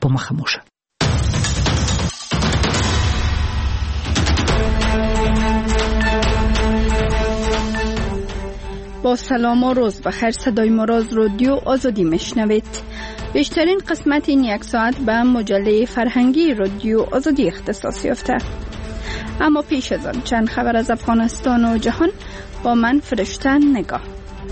شما خموشه. با سلام و روز بخیر، صدای ما را از رادیو آزادی میشنوید. بیشترین قسمت این یک ساعت به مجله فرهنگی رادیو آزادی اختصاص یافته. اما پیش از آن چند خبر از افغانستان و جهان با من فرشته نگاه.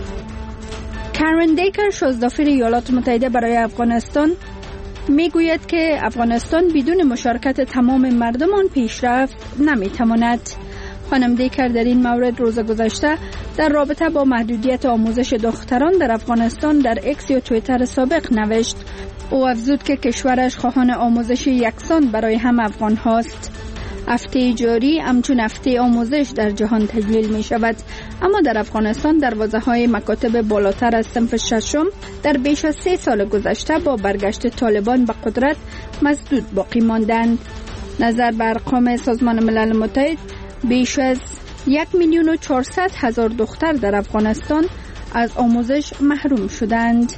کارن دیکر، شازدافیر ایالات متحده برای افغانستان، میگوید که افغانستان بدون مشارکت تمام مردمان پیشرفت نمیتواند. خانم دیکر در این مورد روز گذشته در رابطه با محدودیت آموزش دختران در افغانستان در اکس یا توییتر سابق نوشت. او افزود که کشورش خواهان آموزش یکسان برای هم افغان هاست. هفته جاری همچون هفته آموزش در جهان تجلیل می شود، اما در افغانستان دروازه‌های مکاتب بالاتر از صنف ششم در بیش از 3 سال گذشته با برگشت طالبان به قدرت مسدود باقی ماندند. نظر به ارقام سازمان ملل متحد، بیش از 1,400,000 دختر در افغانستان از آموزش محروم شدند.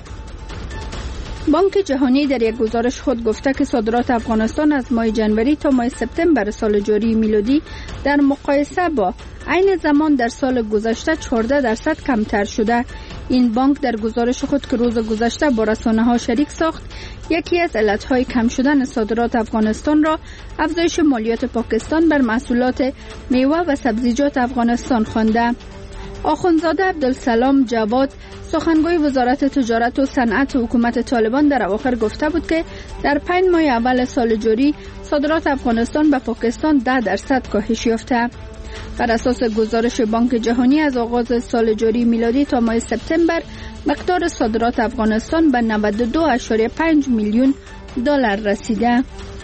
بانک جهانی در یک گزارش خود گفته که صادرات افغانستان از ماه جنوری تا ماه سپتامبر سال جاری میلادی در مقایسه با عین زمان در سال گذشته 14% کمتر شده. این بانک در گزارش خود که روز گذشته با رسانه‌ها شریک ساخت، یکی از علتهای کم شدن صادرات افغانستان را افزایش مالیات پاکستان بر محصولات میوه و سبزیجات افغانستان خوانده. آخوندزاده عبدالسلام جواد، سخنگوی وزارت تجارت و صنعت حکومت طالبان، در اواخر گفته بود که در 5 ماه اول سال جاری صادرات افغانستان به پاکستان 10% کاهش یافته. بر اساس گزارش بانک جهانی از آغاز سال جاری میلادی تا ماه سپتامبر مقدار صادرات افغانستان به 92.5 میلیون دلار رسیده.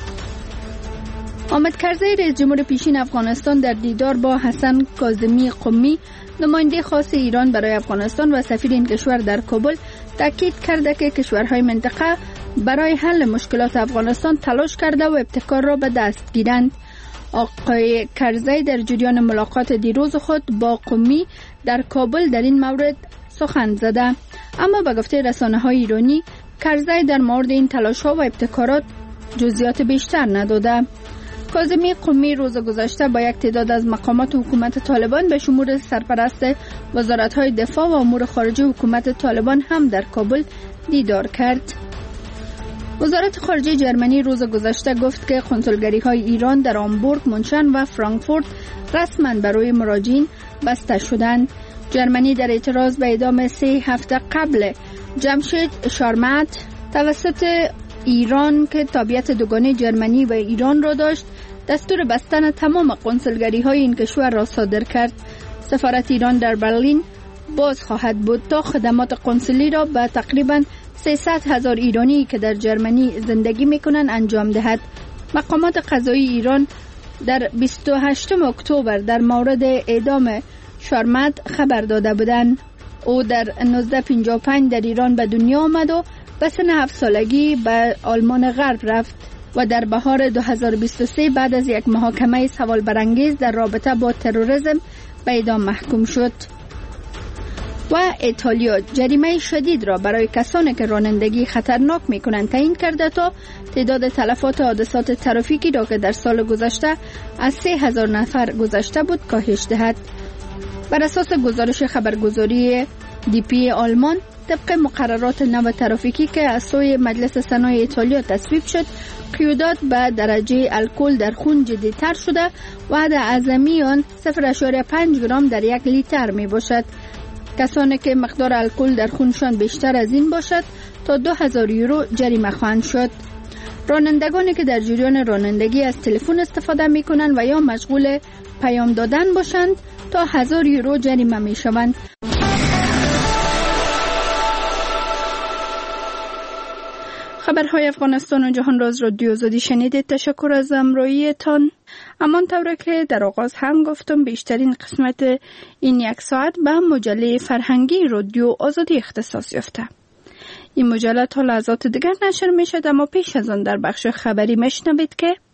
حامد کرزی، رئیس جمهور پیشین افغانستان، در دیدار با حسن کاظمی قمی، نماینده خاص ایران برای افغانستان و سفیر این کشور در کابل، تاکید کرده که کشورهای منطقه برای حل مشکلات افغانستان تلاش کرده و ابتکار را به دست گیرند. آقای کرزی در جریان ملاقات دیروز خود با قمی در کابل در این مورد سخن زده، اما به گفته رسانه‌های ایرانی کرزی در مورد این تلاش‌ها و ابتکارات جزئیات بیشتر نداده. کاظمی قمی روز گذشته با یک تعداد از مقامات حکومت طالبان به شمول سرپرست وزارت‌های دفاع و امور خارجه حکومت طالبان هم در کابل دیدار کرد. وزارت خارجه جرمنی روز گذشته گفت که کنسولگری‌های ایران در هامبورگ، مونشن و فرانکفورت رسما برای مراجعین بسته شدند. جرمنی در اعتراض به اعدام 3 هفته قبل جمشید شارمت توسط ایران که تابعیت دوگانه جرمنی و ایران را داشت، دستور بستن تمام کنسولگری‌های این کشور را صادر کرد. سفارت ایران در برلین باز خواهد بود تا خدمات قنسولی را به تقریباً 300,000 ایرانی که در جرمنی زندگی می‌کنند انجام دهد. مقامات قضایی ایران در 28 اکتبر در مورد اعدام شارمت خبر داده بودند. او در 1955 در ایران به دنیا آمد و به سن 7 سالگی به آلمان غرب رفت و در بهار 2023 بعد از یک محاکمه سوال برانگیز در رابطه با تروریسم به اعدام محکوم شد. و ایتالیا جریمه شدید را برای کسانی که رانندگی خطرناک می‌کنند تعیین کرده تا تعداد تلفات حادثات ترافیکی را که در سال گذشته از 3,000 نفر گذشته بود کاهش دهد. بر اساس گزارش خبرگزاری دیپی آلمان، طبق مقررات نو ترافیکی که از سوی مجلس صنایع ایتالیا تصویب شد، قیودات به درجه الکل در خون جدی‌تر شده و حد اعظمی آن 0.5 گرم در 1 لیتر می باشد. کسانی که مقدار الکل در خونشان بیشتر از این باشد تا 2,000 یورو جریمه خواهند شد. رانندگانی که در جریان رانندگی از تلفن استفاده می کنند و یا مشغول پیام دادن باشند تا 1,000 یورو جریمه می شوند. خبرهای افغانستان و جهان را از رادیو آزادی شنیدید. تشکر از همراهیتان. همانطور که در آغاز هم گفتم، بیشترین قسمت این یک ساعت به مجله فرهنگی رادیو آزادی اختصاص یافته. این مجله تا لحظات دیگر نشر می شد، اما پیش از آن در بخش خبری میشنوید که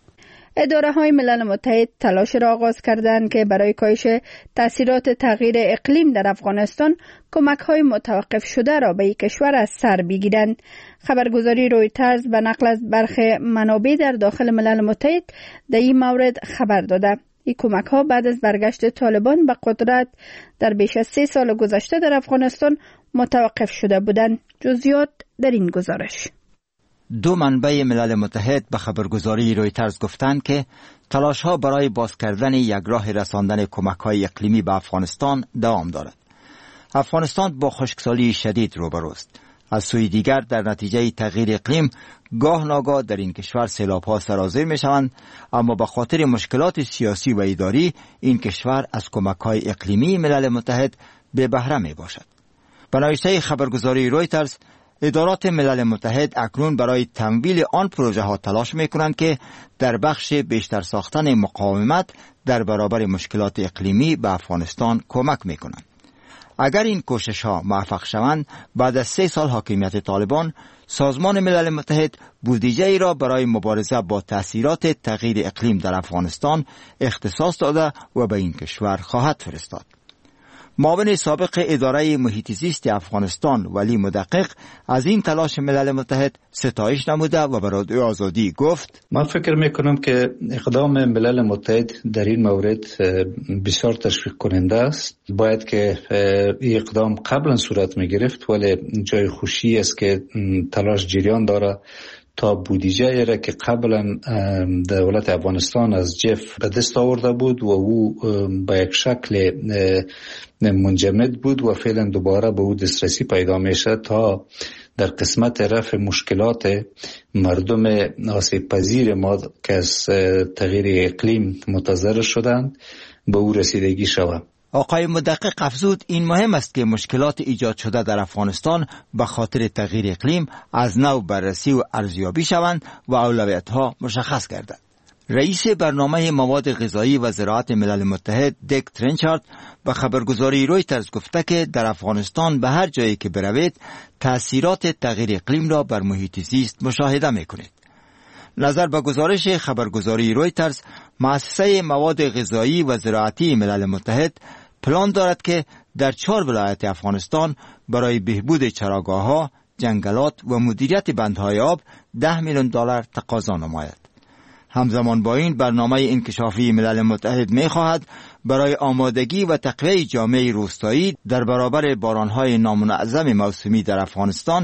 اداره‌های ملل متحد تلاش را آغاز کردند که برای کاهش تاثیرات تغییر اقلیم در افغانستان کمک‌های متوقف شده را به این کشور از سر بگیرند. خبرگزاری رویترز به نقل از برخی منابع در داخل ملل متحد در این مورد خبر داده. این کمک‌ها بعد از برگشت طالبان به قدرت در بیش از 3 سال گذشته در افغانستان متوقف شده بودند. جزئیات در این گزارش. دو منبع ملل متحد به خبرگزاری رویترز گفتند که تلاش‌ها برای باز کردن یک راه رساندن کمک‌های اقلیمی به افغانستان دوام دارد. افغانستان با خشکسالی شدید روبروست. از سوی دیگر در نتیجه تغییر اقلیم گاه ناگاه در این کشور سیلاب‌ها سرازیر می‌شوند، اما به خاطر مشکلات سیاسی و اداری این کشور از کمک‌های اقلیمی ملل متحد بی بهره میباشد. به نوشته خبرگزاری رویترز، ادارات ملل متحد اکنون برای تمویل آن پروژه ها تلاش می کنند که در بخش بیشتر ساختن مقاومت در برابر مشکلات اقلیمی به افغانستان کمک می کنند. اگر این کوشش ها موفق شوند، بعد از 3 سال حاکمیت طالبان، سازمان ملل متحد بودجه ای را برای مبارزه با تاثیرات تغییر اقلیم در افغانستان اختصاص داده و به این کشور خواهد فرستاد. معاون سابق اداره محیط زیست افغانستان ولی مدقق از این تلاش ملل متحد ستایش نموده و به رادیو آزادی گفت: من فکر میکنم که اقدام ملل متحد در این مورد بسیار تشویق کننده است. باید که این اقدام قبلا صورت میگرفت، ولی جای خوشی است که تلاش جریان داره تا بودجه را که قبلا دولت افغانستان از جف به دست آورده بود و او به یک شکل منجمد بود و فعلا دوباره به او دسترسی پیدا میشه تا در قسمت رفع مشکلات مردم آسیب پذیر ما که از تغییر اقلیم متضرر شدند به او رسیدگی شود. آقای مدقق افزود این مهم است که مشکلات ایجاد شده در افغانستان به خاطر تغییر اقلیم از نو بررسی و ارزیابی شوند و اولویت‌ها مشخص گردد. رئیس برنامه مواد غذایی و زراعت ملل متحد دیک ترنچارد به خبرگزاری رویترز گفته که در افغانستان به هر جایی که بروید تأثیرات تغییر اقلیم را بر محیط زیست مشاهده می‌کنید. نظر به گزارش خبرگزاری رویترز، مؤسسه مواد غذایی و زراعتی ملل متحد پلان دارد که در 4 ولایت افغانستان برای بهبود چراگاه‌ها، جنگلات و مدیریت بندهای آب $10 میلیون تقاضا نماید. همزمان با این برنامه انکشافی ملل متحد می‌خواهد برای آمادگی و تقویت جامعه روستایی در برابر باران‌های نامنظم موسمی در افغانستان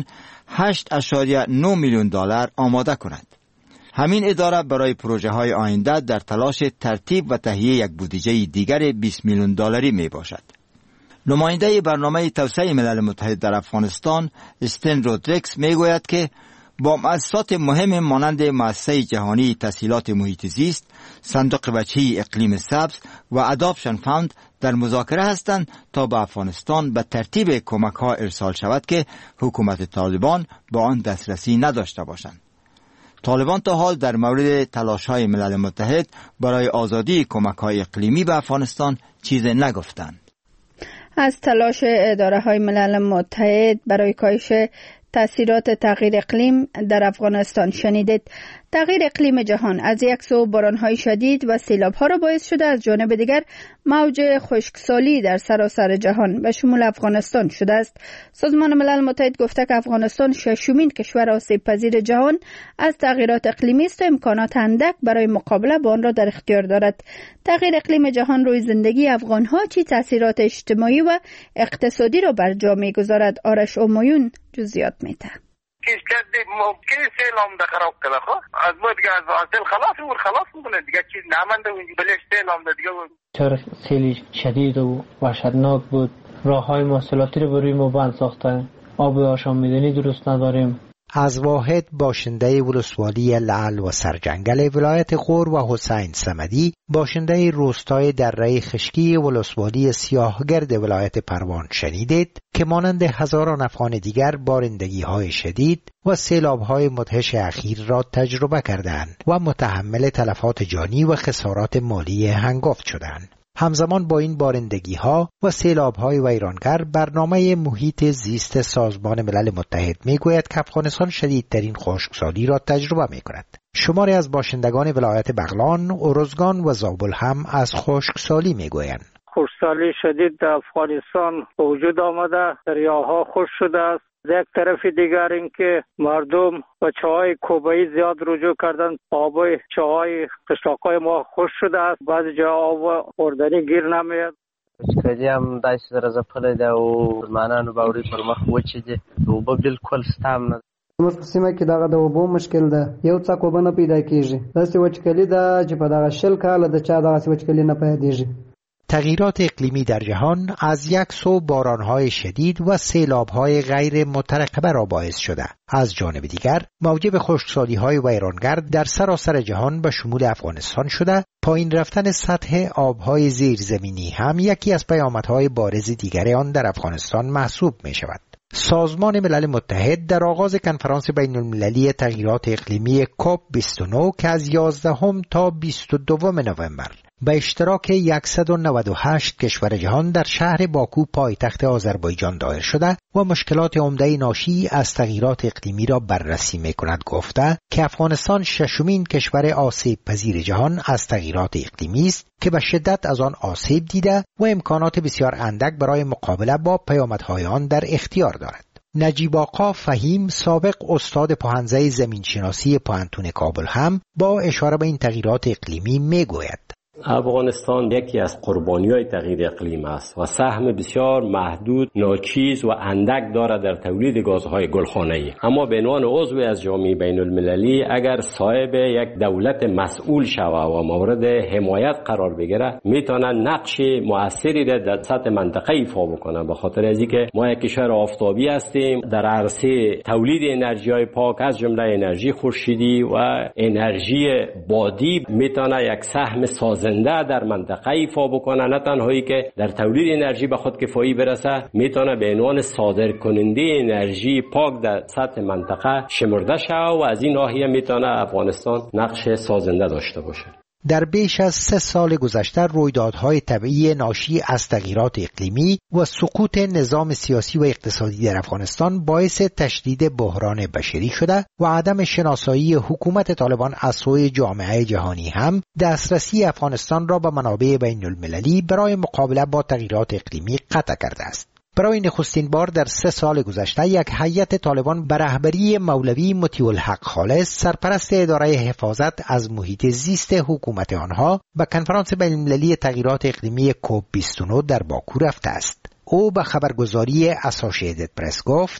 $8.9 میلیون آماده کند. همین اداره برای پروژه های آینده در تلاش ترتیب و تهیه یک بودجه دیگر $20 میلیون می باشد. نماینده برنامه توسعه ملل متحد در افغانستان استن رودریکس می گوید که با مؤسسات مهم مانند مؤسسه جهانی تسهیلات محیط زیست، صندوق بچه‌ای اقلیم سبز و اداپشن فاند در مذاکره هستند تا به افغانستان به ترتیب کمک ها ارسال شود که حکومت طالبان با آن دسترسی نداشته باشند. طالبان تا حال در مورد تلاش‌های ملل متحد برای آزادی کمک‌های اقلیمی به افغانستان چیزی نگفتند. از تلاش اداره‌های ملل متحد برای کاهش تاثیرات تغییر اقلیم در افغانستان شنیدید. تغییر اقلیم جهان از یک سو باران‌های شدید و سیلاب‌ها را باعث شده، از جانب دیگر موج خشکسالی در سراسر جهان به شمول افغانستان شده است. سازمان ملل متحد گفته که افغانستان 6مین کشور آسیب پذیر جهان از تغییرات اقلیمی است و امکانات اندک برای مقابله با آن را در اختیار دارد. تغییر اقلیم جهان روی زندگی افغان‌ها چه تاثیرات اجتماعی و اقتصادی را بر جا می‌گذارد؟ آرش اومایون جزئیات می‌ده. که ممکن سیلام ده خراب کنه. خب از ما دیگه از سیل خلاص میکنه دیگه، چیز نمانده اونجا بلش سیلام ده دیگه. چرا سیلی شدید و وحشتناک بود، راههای مواصلاتی رو بروی ما بند ساخته، آب آشامیدنی درست نداریم. از واحد باشنده ولسوالی لعل و سرجنگل ولایت غور و حسین صمدی باشنده روستای دره خشکی ولسوالی سیاهگرد ولایت پروان شنیدید که مانند هزاران افغان دیگر بارندگی‌های شدید و سیلاب‌های مدهش اخیر را تجربه کردند و متحمل تلفات جانی و خسارات مالی هنگفت شدند. همزمان با این بارندگی‌ها و سیلاب‌های ویرانگر، برنامه محیط زیست سازمان ملل متحد می‌گوید که افغانستان شدیدترین خشکسالی را تجربه می‌کند. شماری از باشندگان ولایت بغلان، ارزگان و زابل هم از خشکسالی می‌گویند. خشکسالی شدید در افغانستان وجود آمده، دریاها خشک شده است. یک طرف دیگر اینکه مردم و چاهای کوبایی زیاد رجوع کردن، آب چاهای قشلاقای ما خشک شده است، بعضی جا آب خوردنی گیر نمیاد. خشکسالی هم داسې درزه پلی ده او مسلمانانو باوري پر مخ وچې دي، اوبه بالکل سته هم نه. زموږ په سیمه کې دغه د اوبو مشکل ده، یو څاک اوبه نه پیدا کېږي. داسې وچکلي ده چې په دغه 20 کاله د چا دغسې وچکلي نه پیدېږي. تغییرات اقلیمی در جهان از یک سو بارانهای شدید و سیلابهای غیر مترقبه را باعث شده. از جانب دیگر موجب خشکسالی‌های ویرانگر در سراسر جهان به شمول افغانستان شده. پایین رفتن سطح آبهای زیرزمینی هم یکی از پیامدهای بارز دیگر آن در افغانستان محسوب می شود. سازمان ملل متحد در آغاز کنفرانس بین المللی تغییرات اقلیمی کوپ 29 که از 11 تا 22 نوامبر به اشتراک 198 کشور جهان در شهر باکو پایتخت آذربایجان دایر شده و مشکلات عمده ناشی از تغییرات اقلیمی را بررسی می‌کند گفته که افغانستان ششمین کشور آسیب پذیر جهان از تغییرات اقلیمی است که به شدت از آن آسیب دیده و امکانات بسیار اندک برای مقابله با پیامدهای آن در اختیار دارد. نجیب آقا فهیم، سابق استاد پوهنځی زمینشناسی پوهنتون کابل هم با اشاره به این تغییرات اقلیمی میگوید: افغانستان یکی از قربانی‌های تغییر اقلیم است و سهم بسیار محدود، ناچیز و اندک دارد در تولید گازهای گلخانه‌ای. اما به عنوان عضو از جامعه بین‌المللی اگر صاحب یک دولت مسئول شود و مورد حمایت قرار بگیره، میتونه نقش مؤثری در سطح منطقه ایفا بکنه. به خاطر از اینکه ما یک کشور آفتابی هستیم، در عرصه تولید انرژی‌های پاک از جمله انرژی خورشیدی و انرژی بادی میتونه یک سهم زنده در منطقه ایفا بکنه. نه تنهایی که در تولید انرژی به خود کفایی برسه، میتونه به عنوان صادر کننده انرژی پاک در سطح منطقه شمرده شه و از این ناحیه میتونه افغانستان نقش سازنده داشته باشه. در بیش از 3 سال گذشته رویدادهای طبیعی ناشی از تغییرات اقلیمی و سقوط نظام سیاسی و اقتصادی در افغانستان باعث تشدید بحران بشری شده و عدم شناسایی حکومت طالبان از سوی جامعه جهانی هم دسترسی افغانستان را به منابع بین المللی برای مقابله با تغییرات اقلیمی قطع کرده است. برای نخستین بار در 3 سال گذشته یک هیئت طالبان به رهبری مولوی مطیع الحق خالص، سرپرست اداره حفاظت از محیط زیست حکومت آنها، به کنفرانس بین المللی تغییرات اقلیمی کوپ 29 در باکو رفته است. او به خبرگزاری اسوسییتد پرس گفت: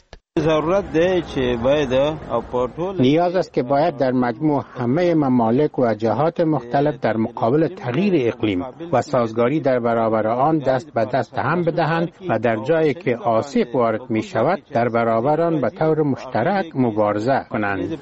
نیاز است که باید در مجموع همه ممالک و جهات مختلف در مقابل تغییر اقلیم و سازگاری در برابر آن دست به دست هم بدهند و در جایی که آسیب وارد می شود در برابر آن به طور مشترک مبارزه کنند.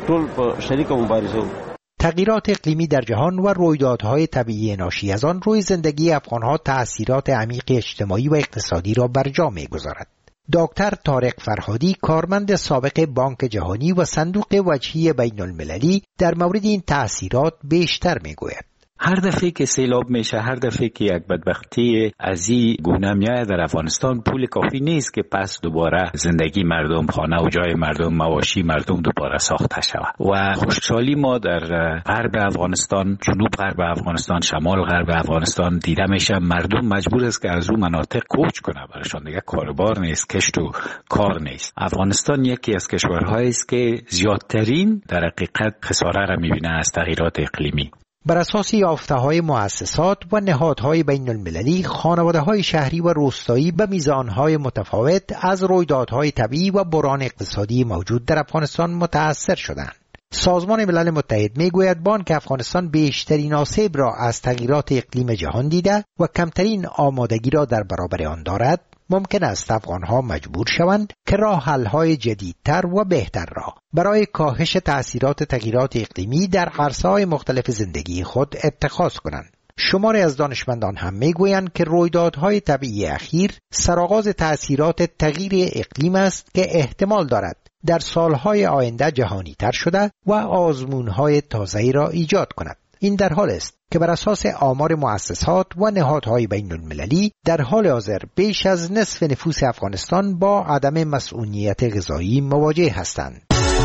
تغییرات اقلیمی در جهان و رویدادهای طبیعی ناشی از آن روی زندگی افغانها تأثیرات عمیق اجتماعی و اقتصادی را بر جا می‌گذارد. دکتر طارق فرهادی، کارمند سابق بانک جهانی و صندوق وجهی بین المللی، در مورد این تأثیرات بیشتر میگوید. هر دفعه که سیلاب میشه، هر دفعه که یک بدبختی از این گونه میاد در افغانستان، پول کافی نیست که پس دوباره زندگی مردم، خانه و جای مردم، مواشی مردم دوباره ساخته شود. و خشکسالی ما در غرب افغانستان، جنوب غرب افغانستان، شمال غرب افغانستان دیده میشه. مردم مجبور است که از اون مناطق کوچ کنه، برایشان دیگه کاربار نیست، کشت و کار نیست. افغانستان یکی از کشورهایی است که زیادترین در حقیقت خساره را میبینه از تغییرات اقلیمی. بر اساس یافته‌های مؤسسات و نهادهای بین المللی، خانواده‌های شهری و روستایی به میزانهای متفاوت از رویدادهای طبیعی و بحران اقتصادی موجود در افغانستان متأثر شدند. سازمان ملل متحد میگوید بانک افغانستان بیشترین آسیب را از تغییرات اقلیم جهان دیده و کمترین آمادگی را در برابر آن دارد. ممکن است افغانها مجبور شوند که راه حل‌های جدیدتر و بهتر را برای کاهش تأثیرات تغییرات اقلیمی در عرصه‌های مختلف زندگی خود اتخاذ کنند. شماری از دانشمندان هم میگویند که رویدادهای طبیعی اخیر سرآغاز تأثیرات تغییر اقلیم است که احتمال دارد در سالهای آینده جهانی تر شده و آزمونهای تازه‌ای را ایجاد کند. این در حال است که بر اساس آمار مؤسسات و نهادهای بین المللی در حال حاضر بیش از نصف نفوس افغانستان با عدم مسئولیت غذایی مواجه هستند.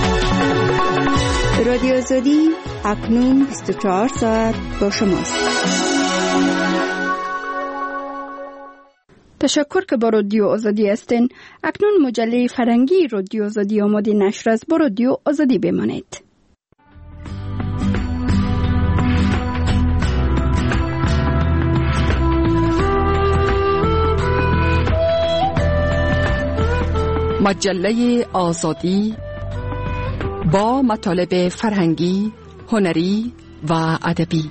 رادیو آزادی اکنون 24 ساعت با شماست. تشکر که با رادیو آزادی هستین. اکنون مجله فرهنگی رادیو آزادی آماده نشر است. با رادیو آزادی بمانید. مجله آزادی با مطالب فرهنگی، هنری و ادبی.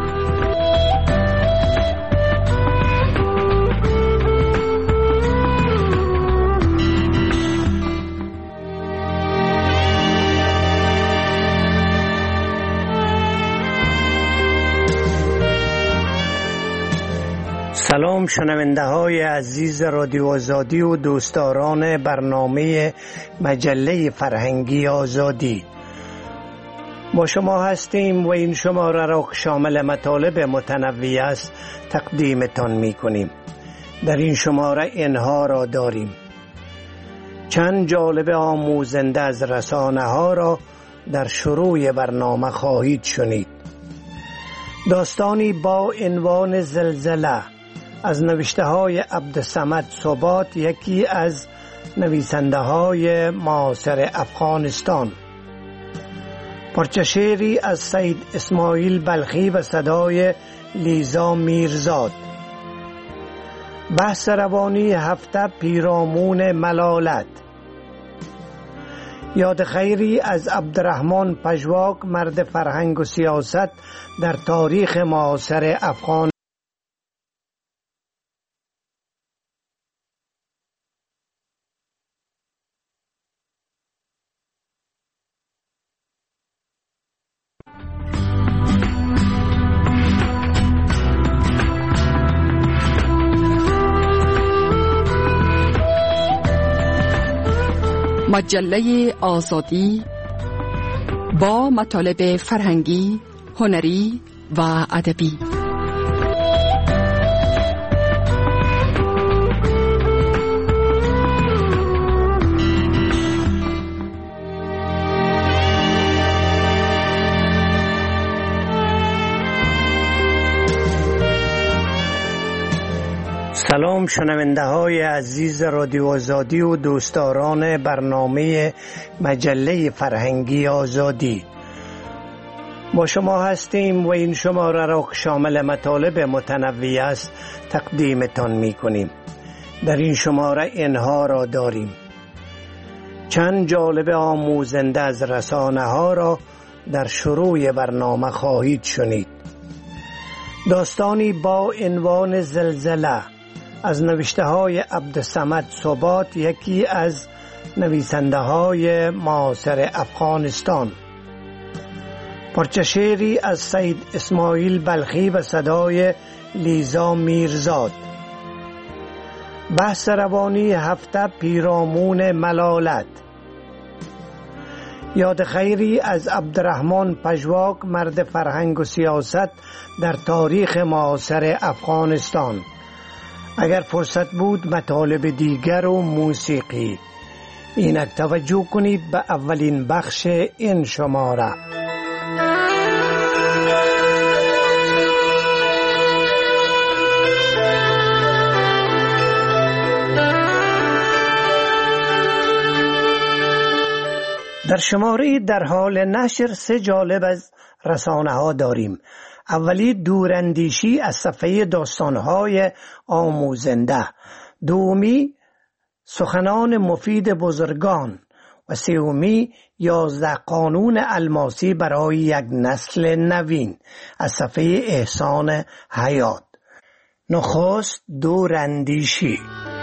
سلام شنونده های عزیز رادیو آزادی و دوستداران برنامه مجله فرهنگی آزادی. با شما هستیم و این شماره را که شامل مطالب متنوع است تقدیمتان می کنیم. در این شماره اینها را داریم: چند جالب آموزنده از رسانه ها را در شروع برنامه خواهید شنید. داستانی با عنوان زلزله از نوشته های عبدالصمد ثبات، یکی از نویسنده های معاصر افغانستان. پارچه شعری از سید اسماعیل بلخی و صدای لیزا میرزاد. بحث روانی هفته پیرامون ملالت. یاد خیری از عبدالرحمن پژواک، مرد فرهنگ و سیاست در تاریخ معاصر افغانستان. مجله آزادی با مطالب فرهنگی، هنری و ادبی. سلام شنونده های عزیز رادیو آزادی و دوستداران برنامه مجله فرهنگی آزادی. با شما هستیم و این شماره را که شامل مطالب متنوع است تقدیمتان می کنیم. در این شماره اینها را داریم: چند جالب آموزنده از رسانه ها را در شروع برنامه خواهید شنید. داستانی با عنوان زلزله از نوشته های عبدالصمد ثبات، یکی از نویسنده های معاصر افغانستان. پارچه شعری از سید اسماعیل بلخی و صدای لیزا میرزاد. بحث روانی هفته پیرامون ملالت. یاد خیری از عبدالرحمن پژواک، مرد فرهنگ و سیاست در تاریخ معاصر افغانستان. اگر فرصت بود مطالب دیگر و موسیقی. اینک توجه کنید به اولین بخش این شماره. در شماره در حال نشر 3 جالب از رسانه ها داریم. اولی دوراندیشی از صفحه داستانهای آموزنده، دومی سخنان مفید بزرگان و سومی 11 قانون الماسی برای یک نسل نوین از صفحه احسان حیات. نخست دوراندیشی.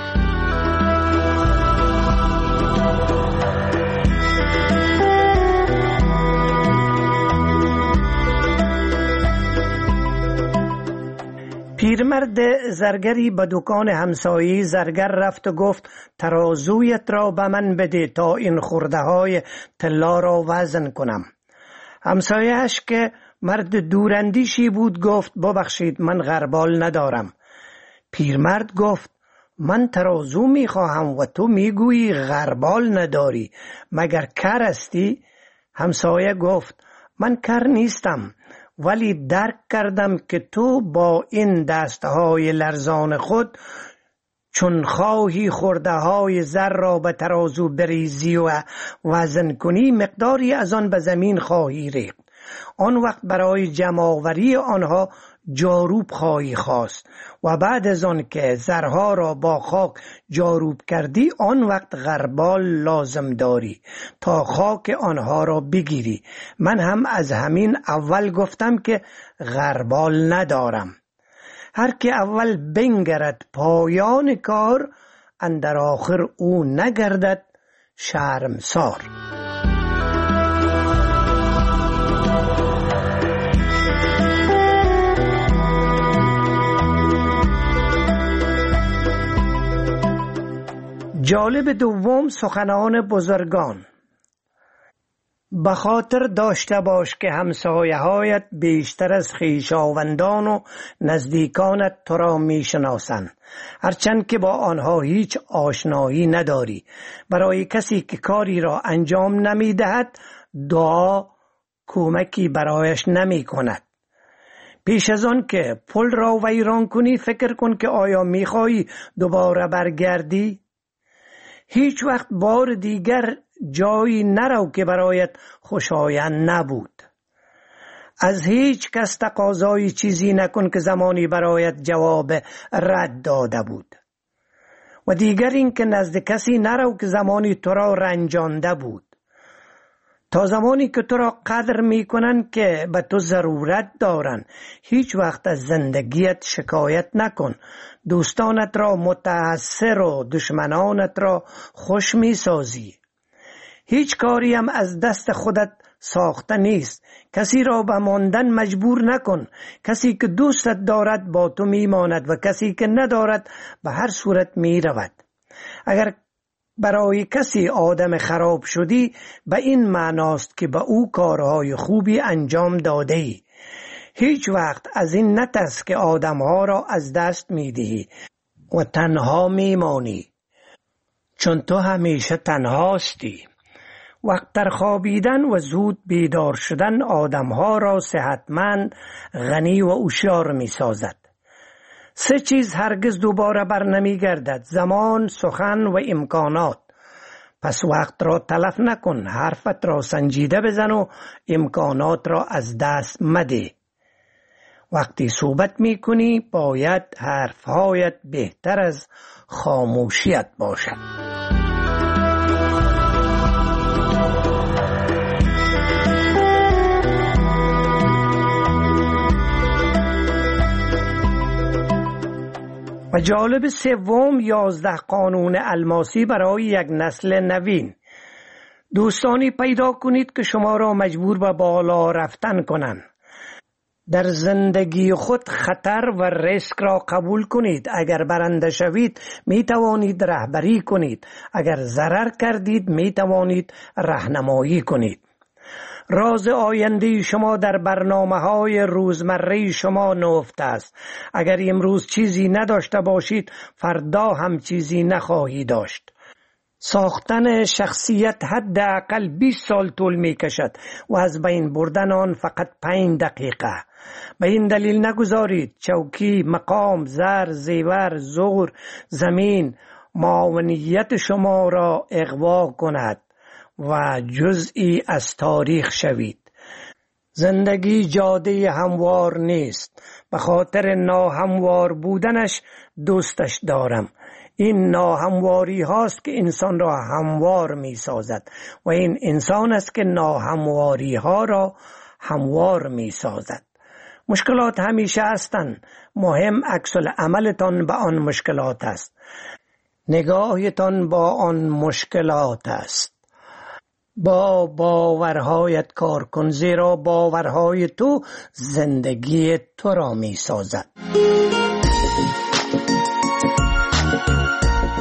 پیرمرد زرگری به دکان همسایه زرگر رفت و گفت ترازویت را به من بده تا این خرده های طلا را وزن کنم. همسایه‌اش که مرد دوراندیشی بود، گفت ببخشید من غربال ندارم. پیرمرد گفت من ترازو میخواهم و تو میگویی غربال نداری، مگر کر هستی؟ همسایه گفت من کر نیستم، ولی درک کردم که تو با این دستهای لرزان خود چون خواهی خورده های زر را به ترازو بریزی و وزن کنی، مقداری از آن به زمین خواهی ریخت. آن وقت برای جمع‌آوری آنها جاروب خواهی خواست و بعد از آن که زرها را با خاک جاروب کردی، آن وقت غربال لازم داری تا خاک آنها را بگیری. من هم از همین اول گفتم که غربال ندارم. هر که اول بنگرد پایان کار، اندر آخر او نگردد شرمسار. جالب دوم، سخنان بزرگان. به خاطر داشته باش که همسایه هایت بیشتر از خویشاوندان و نزدیکانت تو را می شناسند، هرچند که با آنها هیچ آشنایی نداری. برای کسی که کاری را انجام نمی دهد دعا کمکی برایش نمی کند. پیش از آن که پل را ویران کنی فکر کن که آیا می خواهی دوباره برگردی؟ هیچ وقت بار دیگر جایی نرو که برایت خوشایند نبود. از هیچ کس تقاضای چیزی نکن که زمانی برایت جواب رد داده بود. و دیگر این که نزد کسی نرو که زمانی تو را رنجانده بود. تا زمانی که تو را قدر می کنن که به تو ضرورت دارن. هیچ وقت از زندگیت شکایت نکن. دوستانت را متأثر و دشمنانت را خوش می سازی. هیچ کاری هم از دست خودت ساخته نیست. کسی را به ماندن مجبور نکن. کسی که دوستت دارد با تو می ماند و کسی که ندارد به هر صورت می رود. اگر برای کسی آدم خراب شدی، به این معناست که به او کارهای خوبی انجام داده ای. هیچ وقت از این نترس که آدمها را از دست می دهی و تنها می مانی، چون تو همیشه تنهاستی. وقت در خوابیدن و زود بیدار شدن آدمها را صحتمند، غنی و هوشیار می سازد. 3 چیز هرگز دوباره بر نمی گردد: زمان، سخن و امکانات. پس وقت را تلف نکن، حرفت را سنجیده بزن و امکانات را از دست مده. وقتی صحبت می کنی باید حرفهایت بهتر از خاموشیت باشد. و جالب سوم، 11 قانون الماسی برای یک نسل نوین. دوستانی پیدا کنید که شما را مجبور به بالا رفتن کنند. در زندگی خود خطر و ریسک را قبول کنید. اگر برنده شوید می توانید رهبری کنید. اگر ضرر کردید می توانید راهنمایی کنید. راز آینده شما در برنامه‌های روزمره شما نهفته است. اگر امروز چیزی نداشته باشید، فردا هم چیزی نخواهی داشت. ساختن شخصیت حداقل 20 سال طول می کشد و از بین بردن آن فقط 5 دقیقه. به این دلیل نگذارید چوکی، مقام، زر، زیور، زور، زمین، معاونیت شما را اغوا کند و جزئی از تاریخ شوید. زندگی جاده هموار نیست. به خاطر ناهموار بودنش دوستش دارم. این ناهمواری هاست که انسان را هموار می سازد و این انسان است که ناهمواری ها را هموار می سازد. مشکلات همیشه هستند. مهم عکس العملتان به آن مشکلات است. نگاهتان با آن مشکلات است. با باورهایت کار کن، زیرا باورهای تو زندگی تو را می سازد.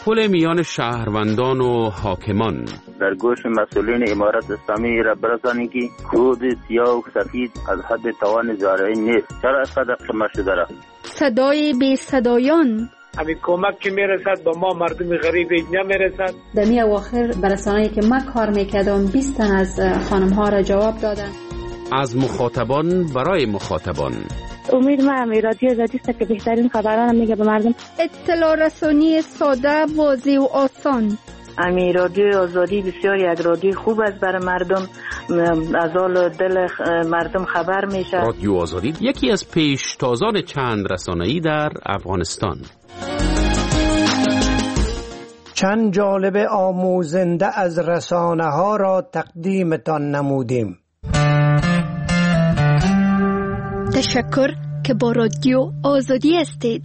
پل میان شهروندان و حاکمان. در گوش مسئولین امارت اسلامی را برسانید که کود سیاه و سفید از حد توان زارعین نیست. چرا اینقدر قمه شده را؟ صدای بی صدایان. همین کمک که میرسد با ما مردم غریب نمیرسد. در می اواخر برسانه‌ای که من کار میکردم 20 تن از خانم ها را جواب دادن. از مخاطبان برای مخاطبان. امید ما رادیو آزادی است که بهترین خبران میگه به مردم. اطلاع رسانی ساده، واضح و آسان. رادیو آزادی بسیار یک رادیو خوب است برای مردم، از حال دل مردم خبر میشه. رادیو آزادی یکی از پیشتازان چند رسانه‌ای در افغانستان. چند جالب آموزنده از رسانه ها را تقدیمتان نمودیم. تشکر که با رادیو آزادی هستید.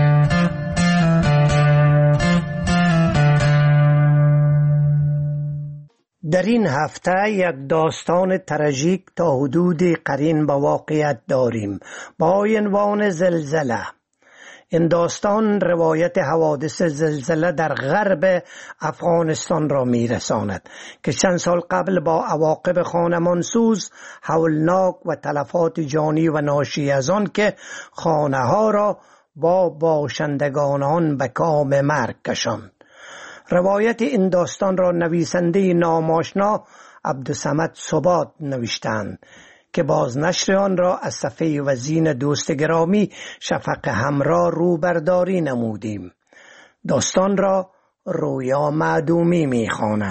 در این هفته یک داستان تراژیک تا حدود قرین با واقعیت داریم با عنوان زلزله. این داستان روایت حوادث زلزله در غرب افغانستان را میرساند که چند سال قبل با عواقب خانمانسوز، هولناک و تلفات جانی و ناشی از آن که خانه ها را با باشندگان آن به کام مرگ کشاند. روایت این داستان را نویسنده ناماشنا عبدالصمد ثبات نوشتند که بازنشر آن را از صفحه وزین دوست گرامی شفق همراه روبرداری نمودیم. داستان را رویا معدومی می‌خواند.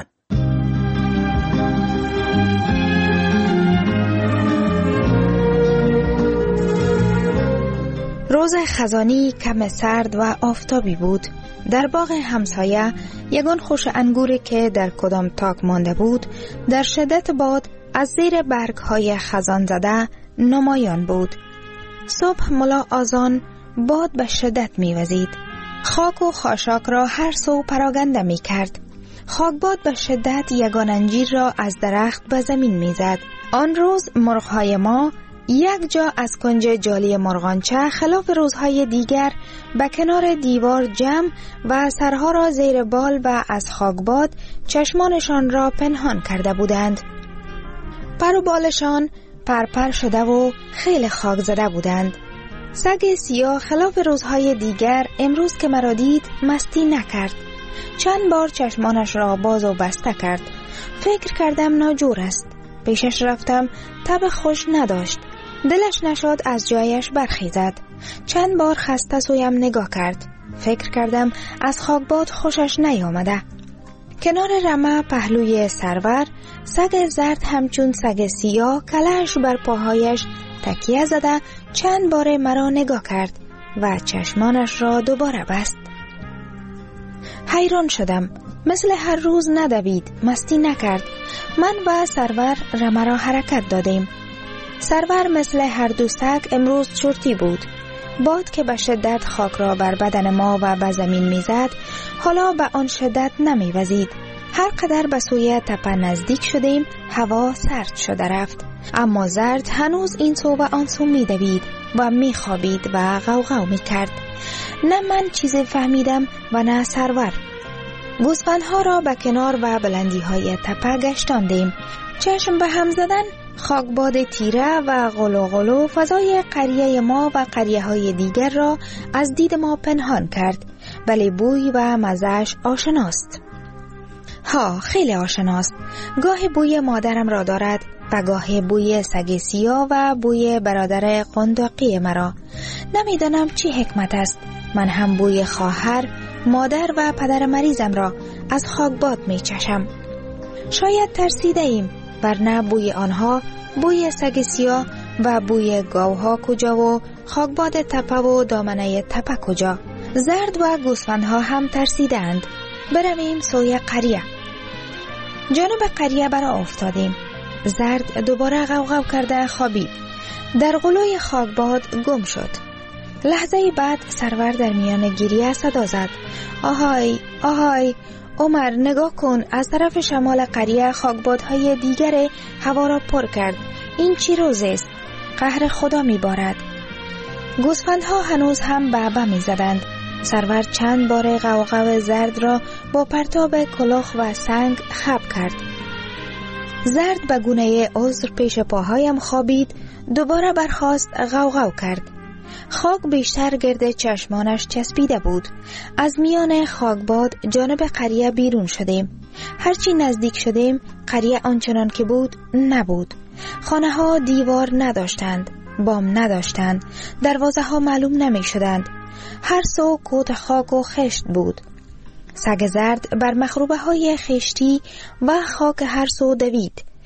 روز خزانی کم سرد و آفتابی بود. در باغ همسایه یگان خوش انگوری که در کدام تاک مانده بود در شدت باد از زیر برگ‌های خزان زده نمایان بود. صبح ملا آذان باد به شدت می‌وزید. خاک و خاشاک را هر سو پراگنده می‌کرد. خاکباد به شدت یگان انجیر را از درخت به زمین می‌زد. آن روز مرغ‌های ما یک جا از کنج جالی مرغانچه خلاف روزهای دیگر به کنار دیوار جمع و سرها را زیر بال و از خاکباد چشمانشان را پنهان کرده بودند. پر و بالشان پرپر شده و خیلی خاک زده بودند. سگ سیاه خلاف روزهای دیگر امروز که مرا دید مستی نکرد. چند بار چشمانش را باز و بسته کرد. فکر کردم ناجور است. پیشش رفتم، تب خوش نداشت. دلش نشد از جایش برخیزد. چند بار خسته سویم نگاه کرد. فکر کردم از خاکباد خوشش نیامده. کنار رمه پهلوی سرور سگ زرد همچون سگ سیاه کلهش بر پاهایش تکیه زده چند بار مرا نگاه کرد و چشمانش را دوباره بست. حیران شدم. مثل هر روز ندوید، مستی نکرد. من و سرور رمه را حرکت دادیم. سرور مثل هر دو سگ امروز چرتی بود. باد که به شدت خاک را بر بدن ما و به زمین میزد حالا به آن شدت نمیوزید. هر قدر به سوی تپه نزدیک شدیم هوا سرد شده رفت، اما زرد هنوز این سو و آن سو میدوید و میخوابید و غوغو میکرد. نه من چیزی فهمیدم و نه سرور. گوسفندها را به کنار و بلندی های تپه گشتاندیم. چشم به هم زدن خاکباد تیره و غلو فضای قریه ما و قریه های دیگر را از دید ما پنهان کرد، ولی بوی و مزه‌اش آشناست. خیلی آشناست. گاهی بوی مادرم را دارد و گاهی بوی سگ سیاه و بوی برادر قنداقی مرا. نمیدانم چی حکمت است. من هم بوی خواهر، مادر و پدر مریضم را از خاکباد می چشم. شاید ترسیده ایم، ورنه بوی آنها، بوی سگ سیاه و بوی گاوها کجا و خاکباد تپه و دامنه تپه کجا؟ زرد و گوسفندها هم ترسیدند. برویم سوی قریه. جانب قریه برا افتادیم. زرد دوباره غوغو کرده خوابید. در غلوی خاکباد گم شد. لحظه بعد سرور در میان گریه صدا زد. آهای آهای عمر، نگاه کن، از طرف شمال قریه خاکبادهای دیگر هوا را پر کرد. این چی روز است؟ قهر خدا می بارد. گوسفندها هنوز هم بعبع می زدند. سرور چند بار غوغو زرد را با پرتاب کلاه و سنگ خب کرد. زرد به گونه عذر پیش پاهایم خوابید، دوباره برخاست غوغو کرد. خاک بیشتر گرد چشمانش چسبیده بود. از میان خاکباد جانب قریه بیرون شدیم. هرچی نزدیک شدیم قریه آنچنان که بود نبود. خانه ها دیوار نداشتند، بام نداشتند، دروازه ها معلوم نمی شدند. هر سو کوت خاک و خشت بود. سگ زرد بر مخروبه های خشتی و خاک هر سو دوید.